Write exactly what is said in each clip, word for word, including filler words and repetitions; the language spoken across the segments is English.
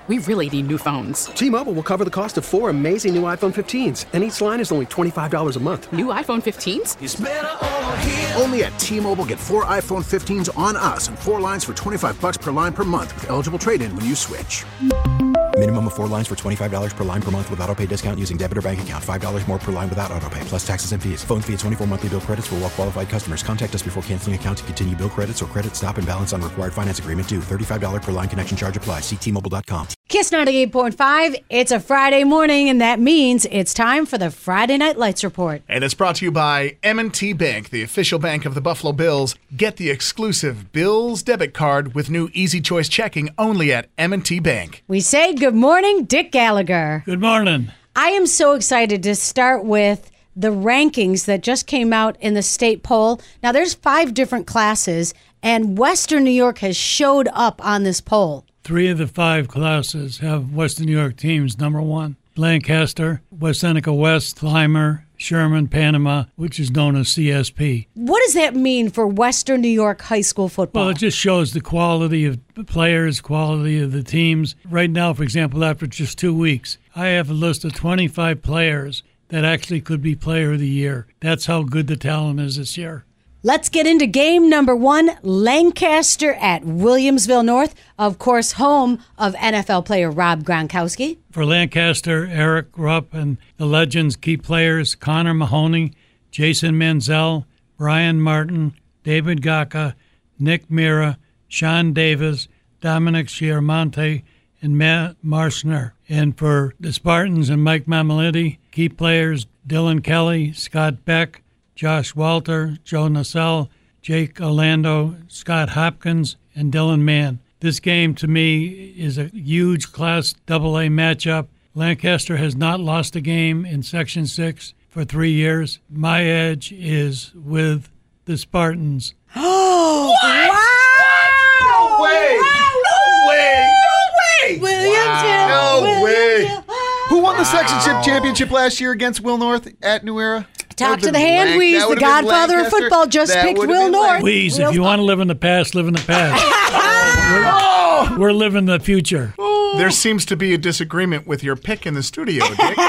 We really need new phones. T-Mobile will cover the cost of four amazing new iPhone fifteens, and each line is only twenty-five dollars a month. New iPhone fifteens? It's better over here. Only at T-Mobile, get four iPhone fifteens on us and four lines for twenty-five dollars per line per month with eligible trade-in when you switch. Minimum of four lines for twenty-five dollars per line per month with autopay discount using debit or bank account. five dollars more per line without autopay, plus taxes and fees. Phone fee at twenty-four monthly bill credits for well-qualified customers. Contact us before canceling account to continue bill credits or credit stop and balance on required finance agreement due. thirty-five dollars per line connection charge applies. See T Mobile dot com. Kiss ninety-eight point five. It's a Friday morning, and that means it's time for the Friday Night Lights Report. And it's brought to you by M and T Bank, the official bank of the Buffalo Bills. Get the exclusive Bills debit card with new Easy Choice checking only at M and T Bank. We say good morning, Dick Gallagher. Good morning. I am so excited to start with the rankings that just came out in the state poll. Now, there's five different classes, and Western New York has showed up on this poll. Three of the five classes have Western New York teams. Number one, Lancaster, West Seneca West, Clymer, Sherman, Panama, which is known as C S P. What does that mean for Western New York high school football? Well, it just shows the quality of the players, quality of the teams. Right now, for example, after just two weeks, I have a list of twenty-five players that actually could be Player of the Year. That's how good the talent is this year. Let's get into game number one, Lancaster at Williamsville North. Of course, home of N F L player Rob Gronkowski. For Lancaster, Eric Rupp and the Legends key players, Connor Mahoney, Jason Manziel, Brian Martin, David Gaka, Nick Mira, Sean Davis, Dominic Chiaramonte, and Matt Marshner. And for the Spartans and Mike Mamaletti, key players, Dylan Kelly, Scott Beck, Josh Walter, Joe Nassell, Jake Orlando, Scott Hopkins, and Dylan Mann. This game, to me, is a huge Class double A matchup. Lancaster has not lost a game in Section six for three years. My edge is with the Spartans. Oh, what? Wow! No way! No way! No way! Williamsville! Wow. No way! Who won the Section Championship last year against Will North at New Era? Talk to the hand, Wheeze, the godfather of football, just That picked would've Will been North. Wheeze, if you want to live in the past, live in the past. we're, we're living the future. There seems to be a disagreement with your pick in the studio, Dick.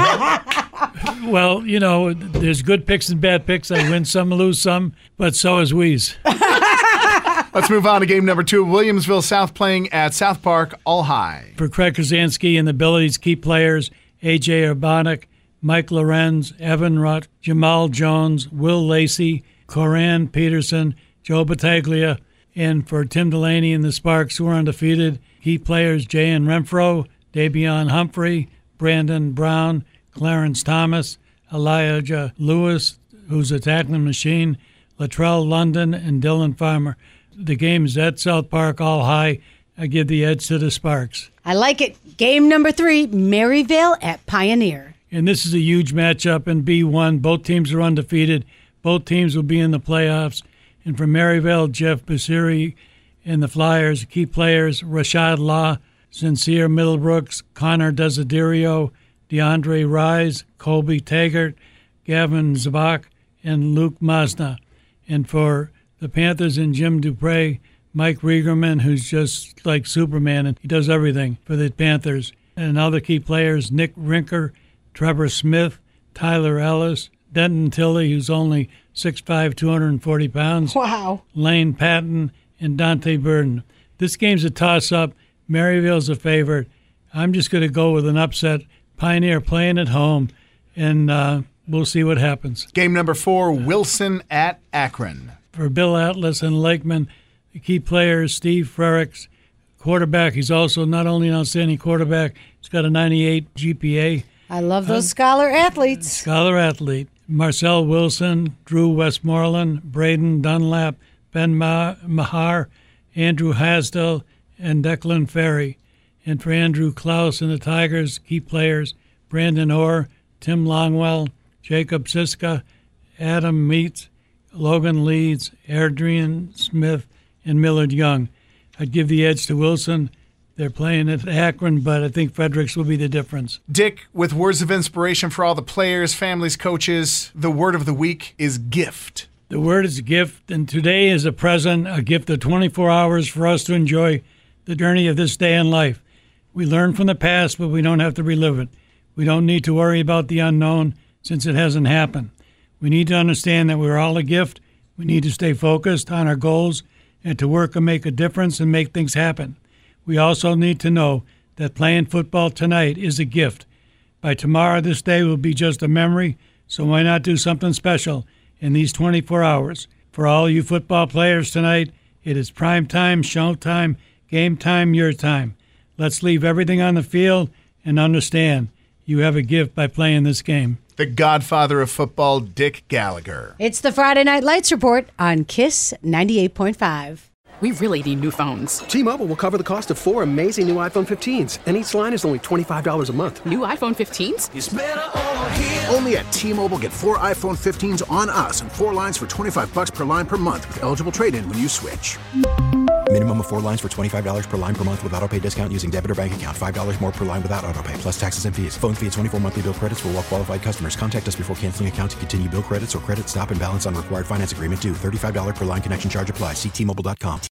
Well, you know, there's good picks and bad picks. I win some, lose some, but so is Wheeze. Let's move on to game number two. Williamsville South playing at South Park All High. For Craig Krasinski and the abilities key players, A J Urbanic, Mike Lorenz, Evan Rutt, Jamal Jones, Will Lacey, Coran Peterson, Joe Battaglia, and for Tim Delaney and the Sparks, who are undefeated, key players Jayan Renfro, Davion Humphrey, Brandon Brown, Clarence Thomas, Elijah Lewis, who's a tackling machine, Latrell London, and Dylan Farmer. The game is at South Park All High. I give the edge to the Sparks. I like it. Game number three, Maryvale at Pioneer. And this is a huge matchup in B one. Both teams are undefeated. Both teams will be in the playoffs. And for Maryvale, Jeff Basiri and the Flyers, key players, Rashad Law, Sincere Middlebrooks, Connor Desiderio, DeAndre Rise, Colby Taggart, Gavin Zabak, and Luke Masna. And for the Panthers and Jim Dupre, Mike Riegerman, who's just like Superman, and he does everything for the Panthers. And other key players, Nick Rinker, Trevor Smith, Tyler Ellis, Denton Tilley, who's only six five, two hundred forty pounds. Wow. Lane Patton, and Dante Burden. This game's a toss-up. Maryville's a favorite. I'm just going to go with an upset. Pioneer playing at home, and uh, we'll see what happens. Game number four, Wilson at Akron. For Bill Atlas and Lakeman, the key players, Steve Frericks, quarterback. He's also not only an outstanding quarterback, he's got a ninety-eight G P A. I love those uh, scholar athletes. Scholar athlete. Marcel Wilson, Drew Westmoreland, Braden Dunlap, Ben Mahar, Andrew Hasdell, and Declan Ferry. And for Andrew Klaus and the Tigers, key players, Brandon Orr, Tim Longwell, Jacob Siska, Adam Meets, Logan Leeds, Adrian Smith, and Millard Young. I'd give the edge to Wilson. They're playing at Akron, but I think Fredericks will be the difference. Dick, with words of inspiration for all the players, families, coaches, the word of the week is gift. The word is gift, and today is a present, a gift of twenty-four hours for us to enjoy the journey of this day in life. We learn from the past, but we don't have to relive it. We don't need to worry about the unknown since it hasn't happened. We need to understand that we're all a gift. We need to stay focused on our goals and to work and make a difference and make things happen. We also need to know that playing football tonight is a gift. By tomorrow, this day will be just a memory, so why not do something special in these twenty-four hours? For all you football players tonight, it is prime time, show time, game time, your time. Let's leave everything on the field and understand you have a gift by playing this game. The godfather of football, Dick Gallagher. It's the Friday Night Lights Report on KISS ninety-eight point five. We really need new phones. T-Mobile will cover the cost of four amazing new iPhone fifteens, and each line is only twenty-five dollars a month. New iPhone fifteens? It's better over here. Only at T-Mobile, get four iPhone fifteens on us and four lines for twenty-five bucks per line per month with eligible trade-in when you switch. Minimum of four lines for twenty-five dollars per line per month with autopay discount using debit or bank account. five dollars more per line without autopay, plus taxes and fees. Phone fee at twenty-four monthly bill credits for well-qualified customers. Contact us before canceling account to continue bill credits or credit stop and balance on required finance agreement due. thirty-five dollars per line connection charge applies. See T Mobile dot com.